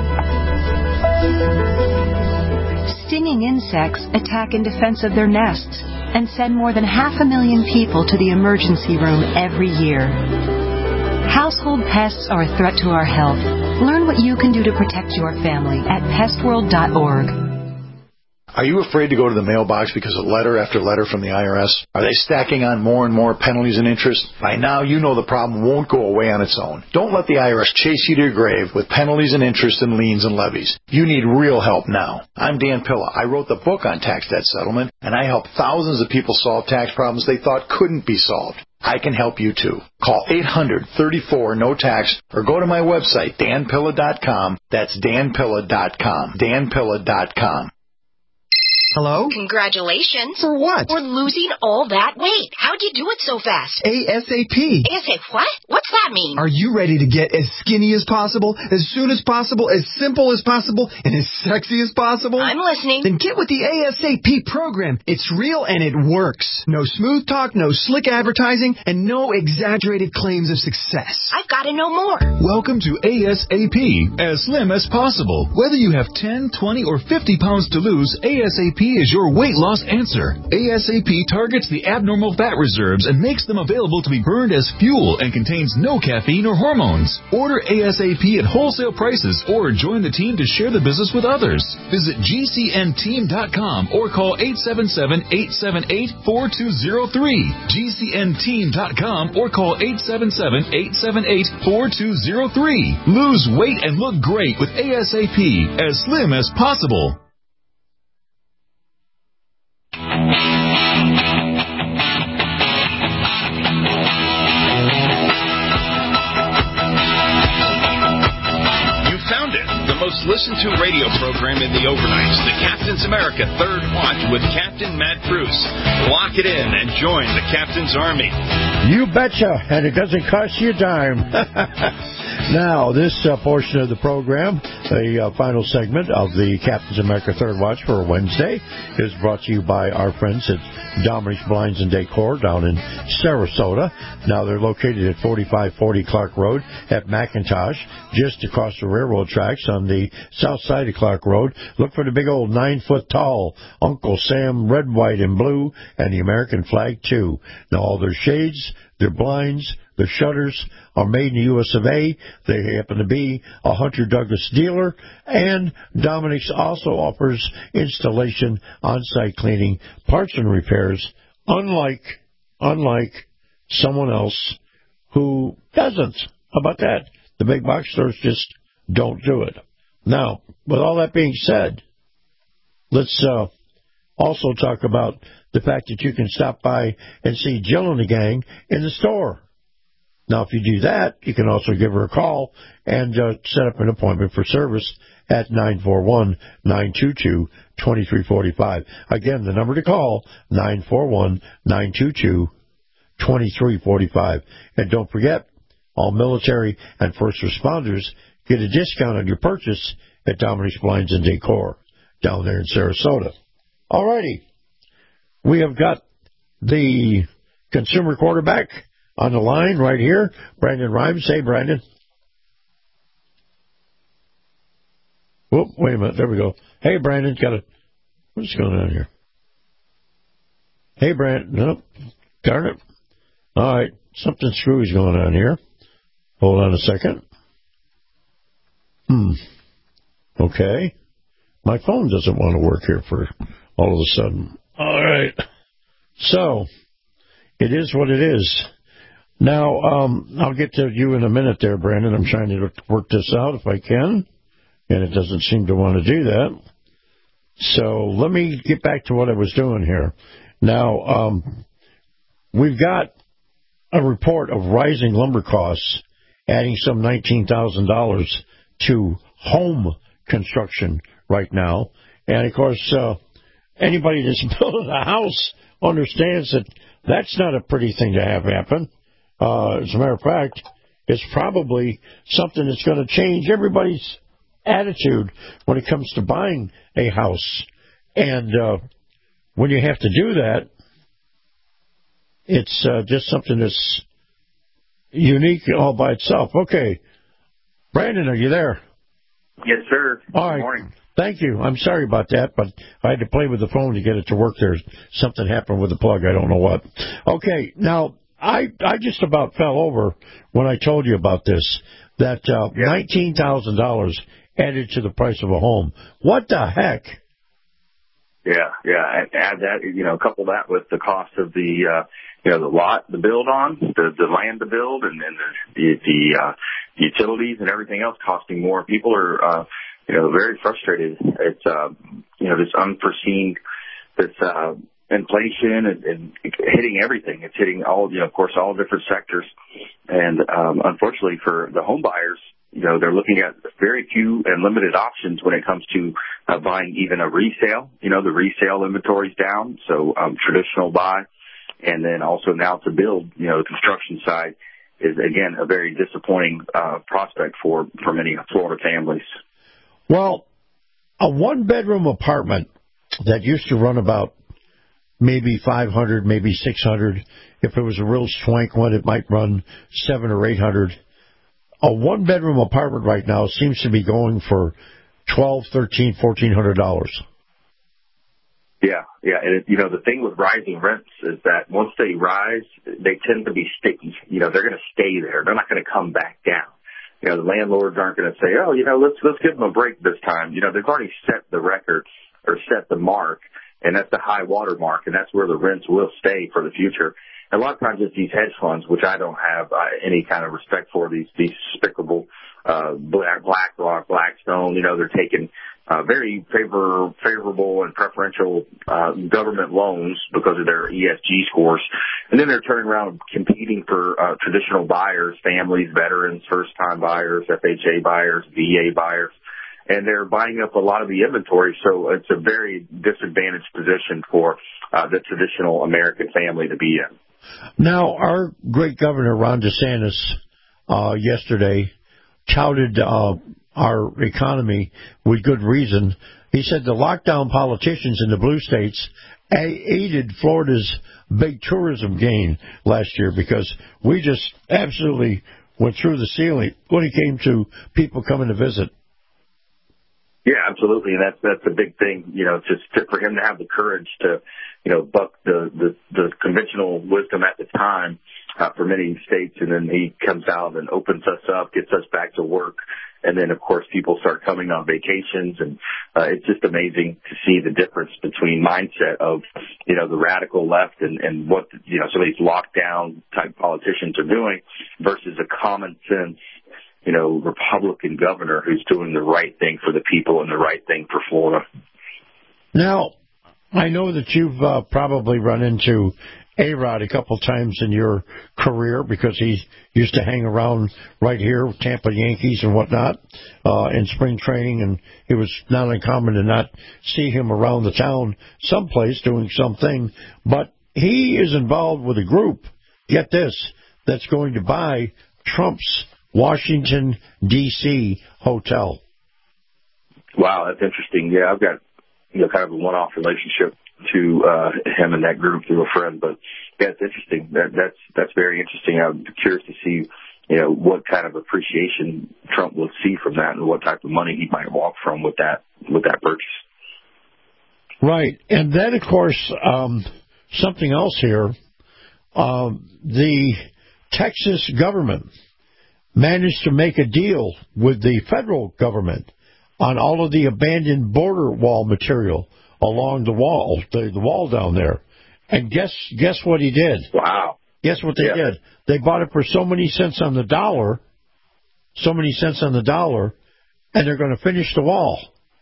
Stinging insects attack in defense of their nests and send more than half a million people to the emergency room every year. Household pests are a threat to our health. Learn what you can do to protect your family at pest world dot org. Are you afraid to go to the mailbox because of letter after letter from the I R S? Are they stacking on more and more penalties and interest? By now, you know the problem won't go away on its own. Don't let the I R S chase you to your grave with penalties and interest and liens and levies. You need real help now. I'm Dan Pilla. I wrote the book on tax debt settlement, and I help thousands of people solve tax problems they thought couldn't be solved. I can help you too. Call eight hundred, thirty-four, no tax or go to my website, dan pilla dot com. That's dan pilla dot com. dan pilla dot com. Hello? Congratulations. For what? For losing all that weight. How'd you do it so fast? ASAP. ASAP what? What's that mean? Are you ready to get as skinny as possible, as soon as possible, as simple as possible, and as sexy as possible? I'm listening. Then get with the ASAP program. It's real and it works. No smooth talk, no slick advertising, and no exaggerated claims of success. I've got to know more. Welcome to ASAP, as slim as possible. Whether you have ten, twenty, or fifty pounds to lose, ASAP is your weight loss answer. ASAP targets the abnormal fat reserves and makes them available to be burned as fuel and contains no caffeine or hormones. Order ASAP at wholesale prices or join the team to share the business with others. Visit G C N team dot com or call eight seven seven, eight seven eight, four two zero three. G C N team dot com or call eight seven seven, eight seven eight, four two zero three. Lose weight and look great with ASAP, as slim as possible. Most listened to radio program in the overnights, the Captain's America Third Watch with Captain Matt Bruce. Lock it in and join the Captain's Army. You betcha, and it doesn't cost you a dime. Now, this uh, portion of the program, the uh, final segment of the Captain's America Third Watch for Wednesday, is brought to you by our friends at Dominic's Blinds and Decor down in Sarasota. Now, they're located at forty-five forty Clark Road at McIntosh, just across the railroad tracks on the south side of Clark Road. Look for the big old nine-foot-tall Uncle Sam red, white, and blue, and the American flag, too. Now, all their shades, their blinds, their shutters are made in the U S of A. They happen to be a Hunter Douglas dealer, and Dominic's also offers installation, on-site cleaning, parts and repairs, unlike, unlike someone else who doesn't. How about that? The big box stores just don't do it. Now, with all that being said, let's uh, also talk about the fact that you can stop by and see Jill and the gang in the store. Now, if you do that, you can also give her a call and uh, set up an appointment for service at nine four one, nine two two, two three four five. Again, the number to call, nine four one, nine two two, two three four five. And don't forget, all military and first responders get a discount on your purchase at Dominic's Blinds and Decor down there in Sarasota. All righty. We have got the consumer quarterback on the line right here, Brandon Rhymes. Hey, Brandon. Whoop, wait a minute. There we go. Hey, Brandon. Got a. What's going on here? Hey, Brandon. Nope. Darn it. All right. Something screwy is going on here. Hold on a second. Hmm. Okay. My phone doesn't want to work here for all of a sudden. All right. So, it is what it is. Now, um, I'll get to you in a minute there, Brandon. I'm trying to work this out if I can, and it doesn't seem to want to do that. So let me get back to what I was doing here. Now, um, we've got a report of rising lumber costs, adding some nineteen thousand dollars to home construction right now. And, of course, uh, anybody that's building a house understands that that's not a pretty thing to have happen. Uh, as a matter of fact, it's probably something that's going to change everybody's attitude when it comes to buying a house. And uh, when you have to do that, it's uh, just something that's unique all by itself. Okay. Brandon, are you there? Yes, sir. All right. Good morning. Thank you. I'm sorry about that, but I had to play with the phone to get it to work there. Something happened with the plug. I don't know what. Okay. Now, I, I just about fell over when I told you about this, that uh, yeah. nineteen thousand dollars added to the price of a home. What the heck? Yeah, yeah. Add that, you know, couple that with the cost of the, uh, you know, the lot to build on, the, the land to build, and then the, the uh, utilities and everything else costing more. People are, uh, you know, very frustrated. It's, uh, you know, this unforeseen, this uh, inflation and, and hitting everything. It's hitting all, you know, of course, all different sectors. And um, unfortunately for the home buyers, you know, they're looking at very few and limited options when it comes to uh, buying even a resale. You know, the resale inventory's down, so um, traditional buy. And then also now to build, you know, the construction side is, again, a very disappointing uh, prospect for, for many Florida families. Well, a one-bedroom apartment that used to run about maybe five hundred, maybe six hundred. If it was a real swank one, it might run seven or eight hundred. A one-bedroom apartment right now seems to be going for twelve, thirteen, fourteen hundred dollars. Yeah, yeah, and it, you know the thing with rising rents is that once they rise, they tend to be sticky. You know, they're going to stay there. They're not going to come back down. You know, the landlords aren't going to say, oh, you know, let's let's give them a break this time. You know, they've already set the record or set the mark, and that's the high water mark, and that's where the rents will stay for the future. And a lot of times it's these hedge funds, which I don't have uh, any kind of respect for, these these despicable uh, Black, BlackRock, Blackstone. You know, they're taking uh, very favor, favorable and preferential uh, government loans because of their E S G scores. And then they're turning around and competing for uh, traditional buyers, families, veterans, first-time buyers, F H A buyers, V A buyers. And they're buying up a lot of the inventory, so it's a very disadvantaged position for uh, the traditional American family to be in. Now, our great governor, Ron DeSantis, uh, yesterday touted uh, our economy with good reason. He said the lockdown politicians in the blue states aided Florida's big tourism gain last year because we just absolutely went through the ceiling when it came to people coming to visit. Yeah, absolutely, and that's that's a big thing. You know, just to, for him to have the courage to, you know, buck the the, the conventional wisdom at the time uh, for many states, and then he comes out and opens us up, gets us back to work, and then of course people start coming on vacations, and uh, it's just amazing to see the difference between mindset of, you know, the radical left and and what, you know, some of these lockdown type politicians are doing versus a common sense, you know, Republican governor who's doing the right thing for the people and the right thing for Florida. Now, I know that you've uh, probably run into A-Rod a couple times in your career because he used to hang around right here with Tampa Yankees and whatnot uh, in spring training, and it was not uncommon to not see him around the town someplace doing something. But he is involved with a group, get this, that's going to buy Trump's Washington, D C hotel. Wow, that's interesting. Yeah, I've got, you know, kind of a one-off relationship to uh, him and that group through a friend. But yeah, it's interesting. That, that's that's very interesting. I'm curious to see, you know, what kind of appreciation Trump will see from that, and what type of money he might walk from with that with that purchase. Right, and then of course um, something else here. Um, the Texas government managed to make a deal with the federal government on all of the abandoned border wall material along the wall, the, the wall down there. And guess guess what he did? Wow. Guess what they yeah. did? They bought it for so many cents on the dollar, so many cents on the dollar, and they're going to finish the wall.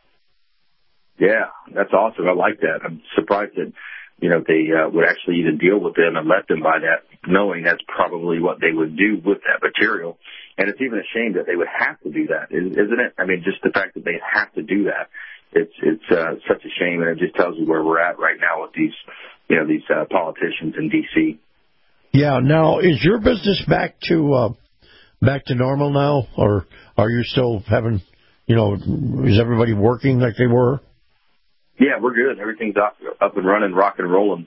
Yeah, that's awesome. I like that. I'm surprised that, you know, they uh, would actually even deal with them and let them buy that, knowing that's probably what they would do with that material. And it's even a shame that they would have to do that, isn't it? I mean, just the fact that they have to do that, it's it's uh, such a shame, and it just tells you where we're at right now with these, you know, these uh, politicians in D C. Yeah. Now, is your business back to uh, back to normal now, or are you still having, you know, is everybody working like they were? Yeah, we're good. Everything's up, up and running, rock and rolling.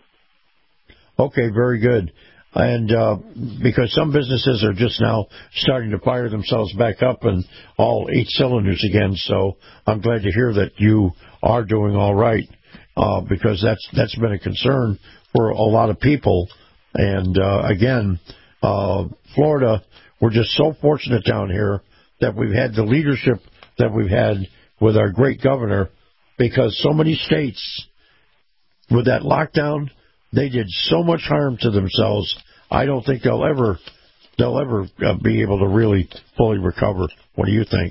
Okay, very good. And uh, because some businesses are just now starting to fire themselves back up and all eight cylinders again, so I'm glad to hear that you are doing all right, uh, because that's that's been a concern for a lot of people. And uh, again, uh, Florida, we're just so fortunate down here that we've had the leadership that we've had with our great governor, because so many states, with that lockdown, they did so much harm to themselves. I don't think they'll ever they'll ever uh, be able to really fully recover. What do you think?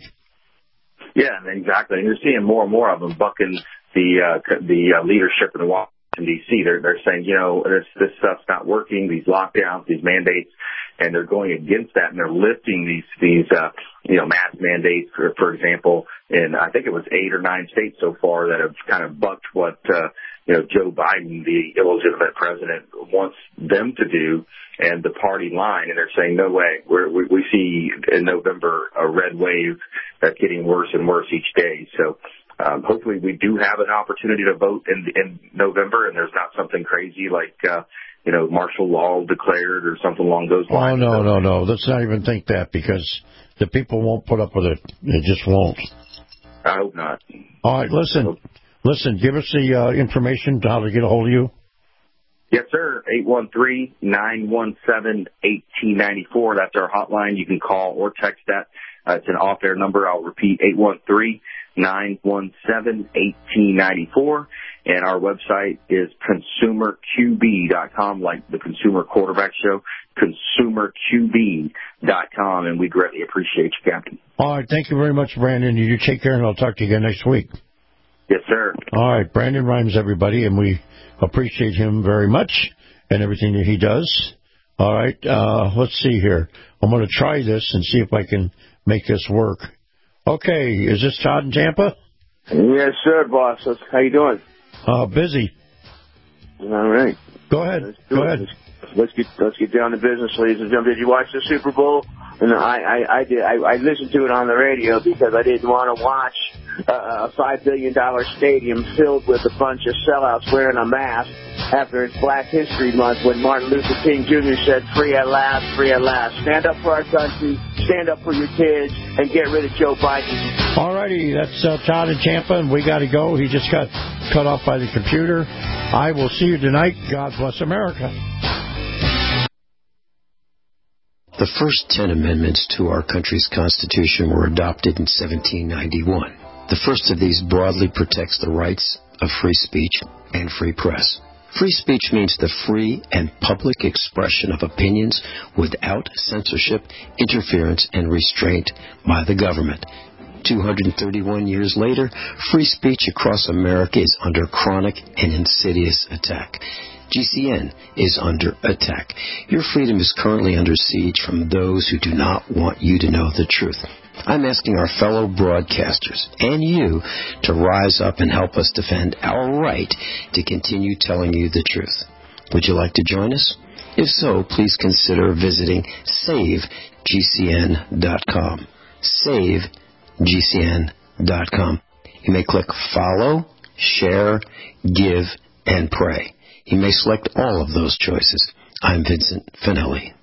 Yeah, exactly. And you're seeing more and more of them bucking the uh, the uh, leadership in Washington, D C. They're they're saying, you know, this this stuff's not working. These lockdowns, these mandates, and they're going against that, and they're lifting these these uh, you know mask mandates, for, for example. In I think it was eight or nine states so far that have kind of bucked what uh, you know Joe Biden, the illegitimate president, wants them to do, and the party line. And they're saying, no way. We're, we we see in November a red wave that's getting worse and worse each day. So um, hopefully we do have an opportunity to vote in in November, and there's not something crazy like uh, you know martial law declared or something along those lines. Oh no, no, no. Let's not even think that, because the people won't put up with it. They just won't. I hope not. All right, listen, listen. Give us the uh, information to how to get a hold of you. Yes, sir. eight one three, nine one seven, one eight nine four. That's our hotline. You can call or text that. Uh, it's an off-air number. I'll repeat, eight one three, nine one seven, one eight nine four. And our website is consumer q b dot com, like the Consumer Quarterback Show, consumer q b dot com. And we greatly appreciate you, Captain. All right. Thank you very much, Brandon. You take care, and I'll talk to you again next week. Yes, sir. All right. Brandon Rhymes, everybody, and we appreciate him very much and everything that he does. All right. Uh, let's see here. I'm going to try this and see if I can make this work. Okay. Is this Todd in Tampa? Yes, sir, boss. How you doing? Uh, busy. All right. Go ahead. Go it. ahead. Let's, let's get let's get down to business, ladies and gentlemen. Did you watch the Super Bowl? And I I, I did. I, I listened to it on the radio because I didn't want to watch uh, a five billion dollar stadium filled with a bunch of sellouts wearing a mask after it's Black History Month, when Martin Luther King Junior said, "Free at last, free at last." Stand up for our country, stand up for your kids, and get rid of Joe Biden. All righty, that's uh, Todd in Tampa, and we got to go. He just got cut off by the computer. I will see you tonight. God bless America. The first ten amendments to our country's Constitution were adopted in seventeen ninety-one. The first of these broadly protects the rights of free speech and free press. Free speech means the free and public expression of opinions without censorship, interference, and restraint by the government. two hundred thirty-one years later, free speech across America is under chronic and insidious attack. G C N is under attack. Your freedom is currently under siege from those who do not want you to know the truth. I'm asking our fellow broadcasters and you to rise up and help us defend our right to continue telling you the truth. Would you like to join us? If so, please consider visiting save G C N dot com. save G C N dot com. You may click follow, share, give, and pray. You may select all of those choices. I'm Vincent Finelli.